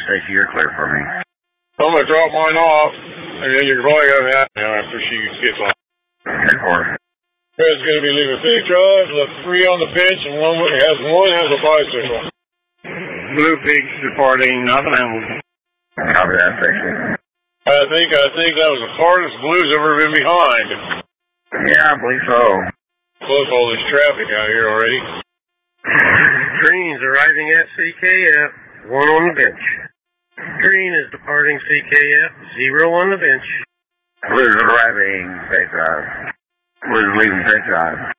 Stacy, you're clear for me. I'm going to drop mine off, and then you're probably going to have after she gets off. Okay, for Fred's going to be leaving 3 drives, left 3 on the bench, and one has a bicycle. Blue Peaks departing Nothing Else. Copy that, Stacy. I think that was the farthest Blue's ever been behind. Yeah, I believe so. Plus all this traffic out here already. Green's arriving at CKF, 1 on the bench. Green is departing CKF, 0 on the bench. Blue's arriving Bay Drive. Blue's leaving Bay Drive.